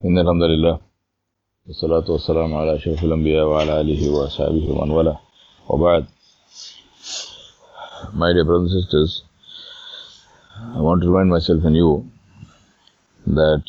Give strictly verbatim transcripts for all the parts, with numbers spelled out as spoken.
إن الحمد لله والصلاة والسلام على أشرف الأنبياء وعلى آله وصحبه ومن والاه وبعد. My dear brothers and sisters, I want to remind myself and you that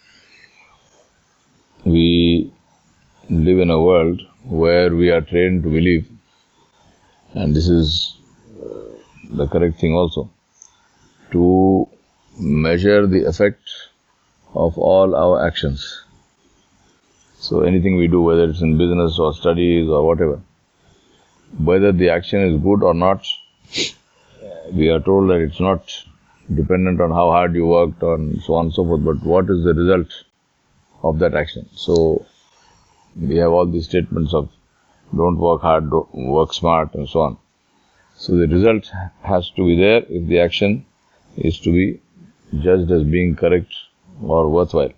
we live in a world where we are trained to believe, and this is the correct thing also, to measure the effect of all our actions. So anything we do, whether it's in business or studies or whatever, whether the action is good or not, we are told that it's not dependent on how hard you worked and so on and so forth, but what is the result of that action. So we have all these statements of don't work hard, don't work smart and so on. So the result has to be there if the action is to be judged as being correct or worthwhile.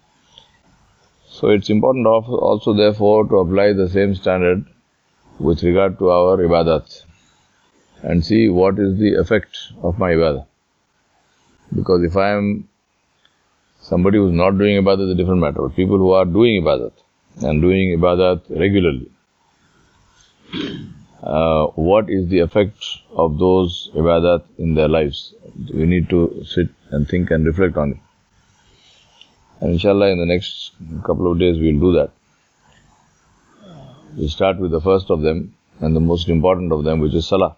So it's important also therefore to apply the same standard with regard to our ibadat and see what is the effect of my ibadah. Because if I am somebody who is not doing ibadat, is a different matter. But people who are doing ibadat and doing ibadat regularly, uh, what is the effect of those ibadat in their lives? We need to sit and think and reflect on it. And inshallah, in the next couple of days, we'll do that. We'll start with the first of them and the most important of them, which is salah.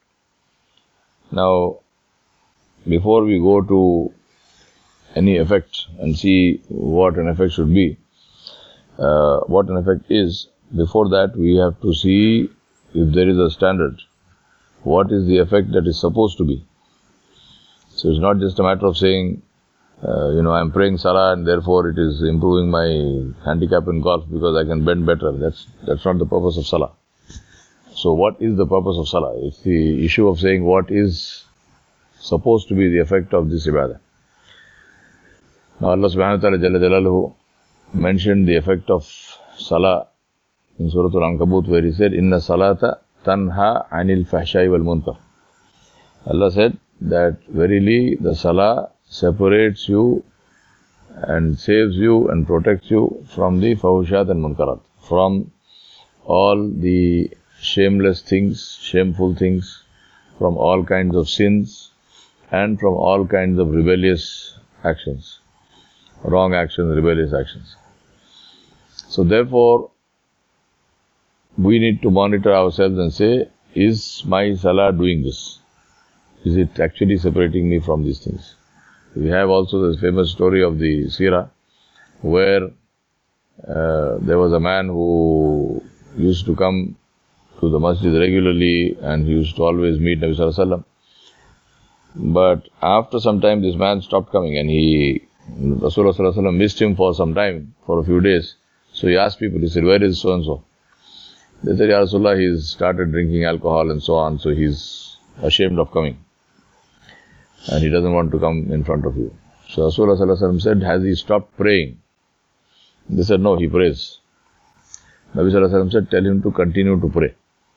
Now, before we go to any effect and see what an effect should be, uh, what an effect is, before that we have to see if there is a standard. What is the effect that is supposed to be? So it's not just a matter of saying, Uh, you know, I'm praying salah and therefore it is improving my handicap in golf because I can bend better. That's that's not the purpose of salah. So what is the purpose of salah? It's the issue of saying what is supposed to be the effect of this ibadah. Now Allah subhanahu wa ta'ala Jalla Jalaluhu mentioned the effect of salah in Surah Al-Ankabut, where he said, Inna salata tanha anil fahshai wal munkar. Allah said that verily the salah separates you and saves you and protects you from the fahushat and munkarat, from all the shameless things, shameful things, from all kinds of sins, and from all kinds of rebellious actions, wrong actions, rebellious actions. So therefore, we need to monitor ourselves and say, is my salah doing this? Is it actually separating me from these things? We have also this famous story of the Seerah, where uh, there was a man who used to come to the masjid regularly and he used to always meet Nabi Sallallahu Alaihi Wasallam. But after some time this man stopped coming and he, Rasulullah Sallallahu Alaihi Wasallam missed him for some time, for a few days. So he asked people, he said, where is so and so? They said, Ya Rasulullah, he's started drinking alcohol and so on, so he's ashamed of coming. And he doesn't want to come in front of you. So Rasulullah Sallallahu Alaihi Wasallam said, has he stopped praying? They said, no, he prays. Nabi Sallallahu Alaihi Wasallam said, tell him to continue to pray.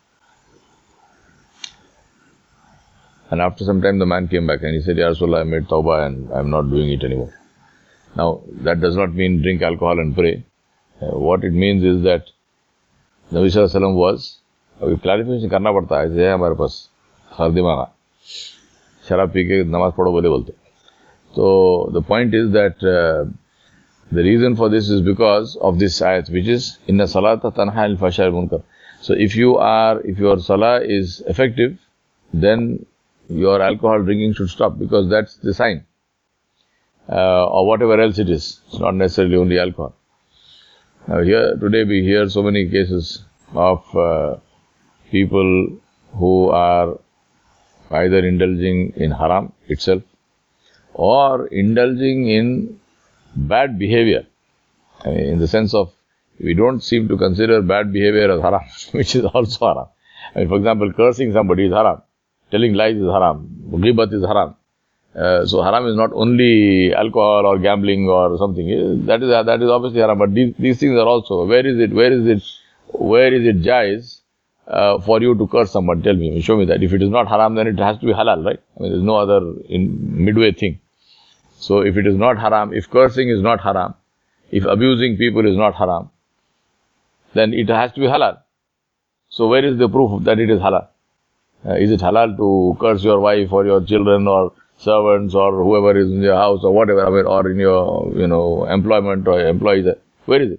And after some time the man came back and he said, Ya Rasulullah, I made tawbah and I'm not doing it anymore. Now, that does not mean drink alcohol and pray. Uh, what it means is that Nabi Sallallahu Alaihi Wasallam was, अभी clarification करना पड़ता है, ऐसे है हमारे पास हर दिमाग शराब P के नमाज पढ़ो बोले बोलते. So the point is that uh, the reason for this is because of this ayat, which is inna salata tanha anil fahsha'i wal munkar. So if you are, if your salah is effective, then your alcohol drinking should stop, because that's the sign, uh, or whatever else it is. It's not necessarily only alcohol. Now here today we hear so many cases of uh, people who are either indulging in haram itself or indulging in bad behavior. I mean, in the sense of, we don't seem to consider bad behavior as haram, which is also haram. I mean, for example, cursing somebody is haram, telling lies is haram, ghibat is haram. Uh, so haram is not only alcohol or gambling or something. That is that is obviously haram, but these, these things are also. Where is it? Where is it? Where is it jais Uh, for you to curse someone? Tell me, show me that. If it is not haram, then it has to be halal, right? I mean, there's no other in midway thing. So if it is not haram, if cursing is not haram, if abusing people is not haram, then it has to be halal. So where is the proof that it is halal? Uh, is it halal to curse your wife or your children or servants or whoever is in your house or whatever, I mean, or in your, you know, employment or employees? Where is it?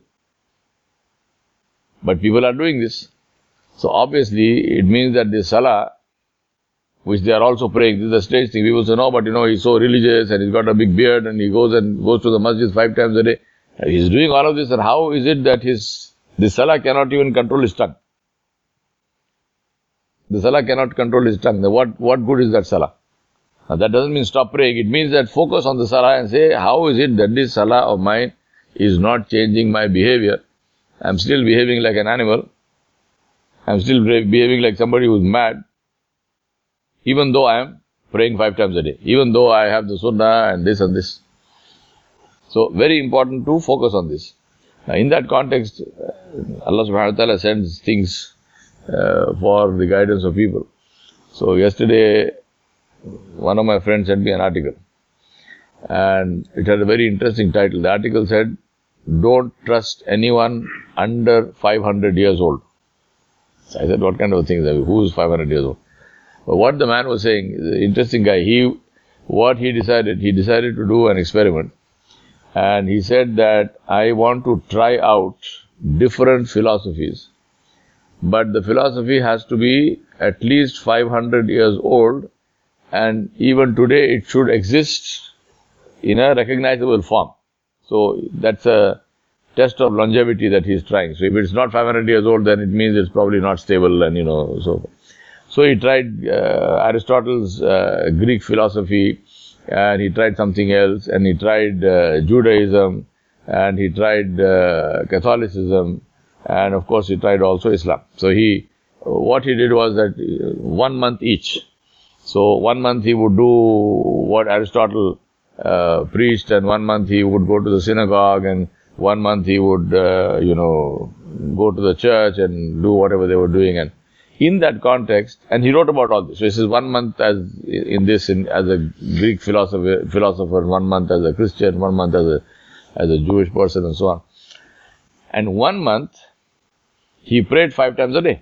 But people are doing this. So obviously it means that the salah, which they are also praying, this is a strange thing. People say, no, but you know, he's so religious and he's got a big beard and he goes and goes to the masjid five times a day. He's doing all of this, and how is it that his, the salah cannot even control his tongue? The salah cannot control his tongue. Then what, what good is that salah? Now that doesn't mean stop praying. It means that focus on the salah and say, how is it that this salah of mine is not changing my behavior? I'm still behaving like an animal. I'm still behaving like somebody who's mad. Even though I am praying five times a day. Even though I have the sunnah and this and this. So very important to focus on this. Now in that context, Allah subhanahu wa ta'ala sends things uh, for the guidance of people. So yesterday, one of my friends sent me an article. And it had a very interesting title. The article said, don't trust anyone under five hundred years old. So I said, what kind of things are we? Who is five hundred years old? But what the man was saying, the interesting guy, he, what he decided, he decided to do an experiment. And he said that I want to try out different philosophies. But the philosophy has to be at least five hundred years old. And even today it should exist in a recognizable form. So that's a test of longevity that he's trying. So if it's not five hundred years old, then it means it's probably not stable and, you know, so. So he tried uh, Aristotle's uh, Greek philosophy, and he tried something else, and he tried uh, Judaism, and he tried uh, Catholicism, and of course he tried also Islam. So he, what he did was that one month each. So one month he would do what Aristotle uh, preached, and one month he would go to the synagogue, and one month he would, uh, you know, go to the church and do whatever they were doing. And in that context, and he wrote about all this. So this is one month as in this, in, as a Greek philosopher, philosopher, one month as a Christian, one month as a as a Jewish person, and so on. And one month he prayed five times a day.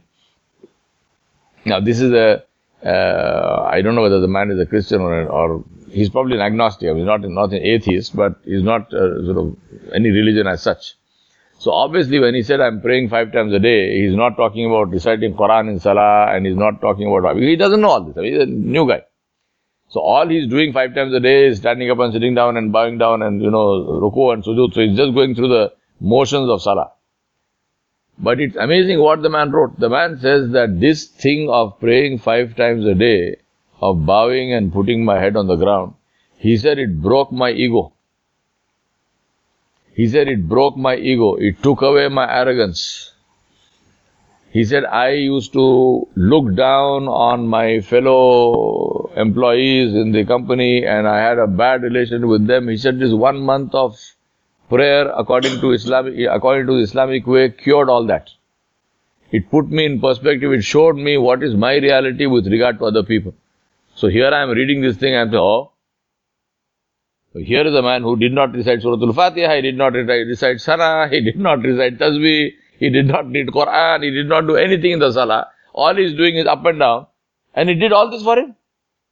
Now this is a uh, I don't know whether the man is a Christian or or he's probably an agnostic. I mean, not not an atheist, but he's not uh, sort of any religion as such. So obviously when he said, I'm praying five times a day, he's not talking about reciting Quran in Salah, and he's not talking about, he doesn't know all this. I mean, he's a new guy. So all he's doing five times a day is standing up and sitting down and bowing down and, you know, ruku and sujood. So he's just going through the motions of Salah. But it's amazing what the man wrote. The man says that this thing of praying five times a day, of bowing and putting my head on the ground, he said it broke my ego. He said it broke my ego. It took away my arrogance. He said I used to look down on my fellow employees in the company and I had a bad relation with them. He said this one month of prayer according to Islamic, according to the Islamic way cured all that. It put me in perspective. It showed me what is my reality with regard to other people. So here I am reading this thing and I am saying, oh, so here is a man who did not recite Surah Al-Fatiha, he did not recite Salah, he did not recite Tasbih, he did not read Quran, he did not do anything in the Salah. All he is doing is up and down. And he did all this for him.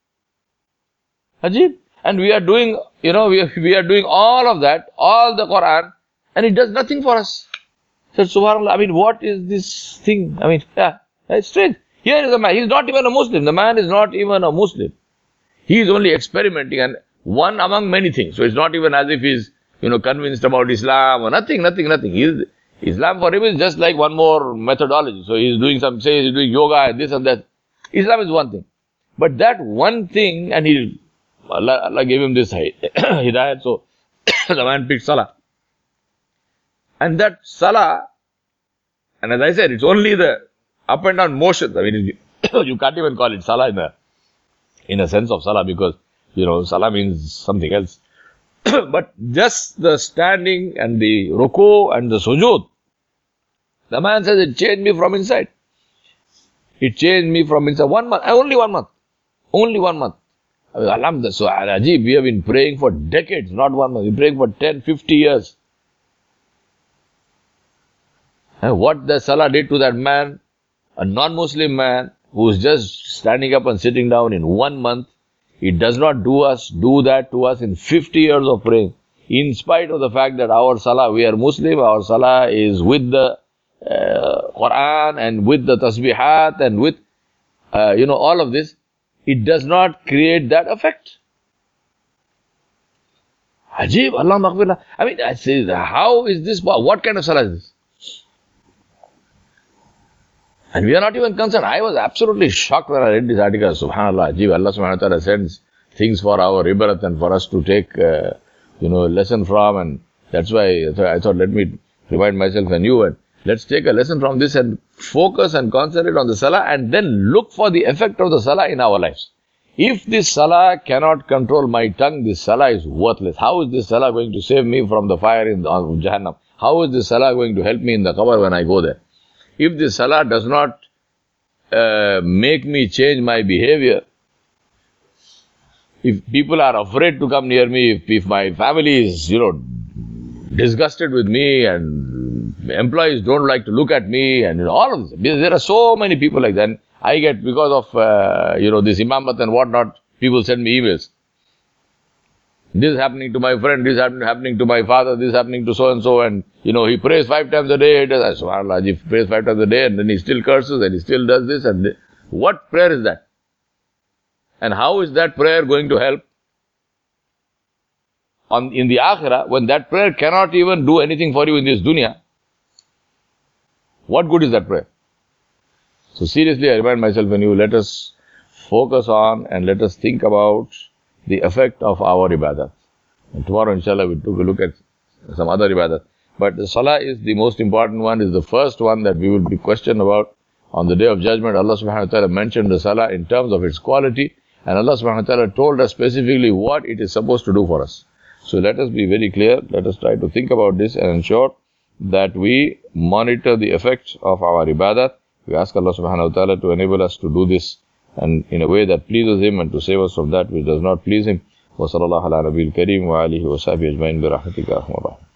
Ajib. And we are doing, you know, we are, we are doing all of that, all the Quran, and it does nothing for us. So subhanAllah, I mean, what is this thing? I mean, yeah, it's strange. Here is a man, he is not even a Muslim. The man is not even a Muslim. He is only experimenting and one among many things. So it's not even as if he's, you know, convinced about Islam or nothing, nothing, nothing. He's, Islam for him is just like one more methodology. So he's doing some, say he's doing yoga and this and that. Islam is one thing. But that one thing, and he, Allah, Allah gave him this hidayat, so the man picked Salah. And that Salah, and as I said, it's only the up and down motions. I mean, you, you can't even call it Salah in a, in a sense of Salah, because you know, Salah means something else. But just the standing and the ruku and the sujood, the man says it changed me from inside. It changed me from inside. One month, only one month. Only one month. Alhamdulillah. So, Ajib, we have been praying for decades, not one month. We're praying for ten, fifty years. And what the salah did to that man, a non-Muslim man who is just standing up and sitting down in one month, it does not do us, do that to us in fifty years of praying. In spite of the fact that our salah, we are Muslim, our salah is with the uh, Quran and with the tasbihat and with, uh, you know, all of this, it does not create that effect. Ajib, Allah maghfirullah. I mean, I say, how is this, what kind of salah is this? And we are not even concerned. I was absolutely shocked when I read this article. Subhanallah, Ajib, Allah subhanahu wa ta'ala sends things for our ibarat and for us to take, uh, you know, lesson from. And that's why I thought, let me remind myself and you, and let's take a lesson from this and focus and concentrate on the salah and then look for the effect of the salah in our lives. If this salah cannot control my tongue, this salah is worthless. How is this salah going to save me from the fire in the, on Jahannam? How is this salah going to help me in the qabr when I go there? If this salah does not uh, make me change my behavior, if people are afraid to come near me, if, if my family is, you know, disgusted with me and employees don't like to look at me and you know, all of this. There are so many people like that. And I get, because of, uh, you know, this imamat and whatnot, people send me emails. This is happening to my friend, this is happening to my father, this is happening to so-and-so, and, you know, he prays five times a day, he does, subhanAllah, he prays five times a day, and then he still curses, and he still does this, and this. What prayer is that? And how is that prayer going to help on in the akhirah, when that prayer cannot even do anything for you in this dunya? What good is that prayer? So seriously, I remind myself and you, let us focus on and let us think about the effect of our ibadat. And tomorrow, inshallah, we took a look at some other ibadat. But the salah is the most important one, is the first one that we will be questioned about on the day of judgment. Allah subhanahu wa ta'ala mentioned the salah in terms of its quality, and Allah subhanahu wa ta'ala told us specifically what it is supposed to do for us. So let us be very clear, let us try to think about this and ensure that we monitor the effects of our ibadat. We ask Allah subhanahu wa ta'ala to enable us to do this and in a way that pleases Him, and to save us from that which does not please Him. Wa sallallahu ala nabiyil kareem wa alihi wa sahbihi ajma'in bi rahmatika ya arhamar rahimin.